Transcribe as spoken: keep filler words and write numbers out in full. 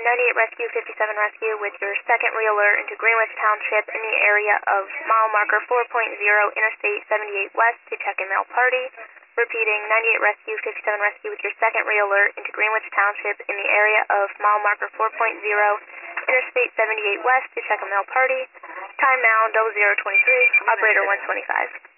ninety-eight Rescue, fifty-seven Rescue with your second realer into Greenwich Township in the area of mile marker four point zero, Interstate seventy-eight West to check and mail party. Repeating, ninety-eight Rescue, fifty-seven Rescue with your second realer into Greenwich Township in the area of mile marker four point zero, Interstate seventy-eight West to check and mail party. Time now, double zero twenty-three, operator one twenty-five.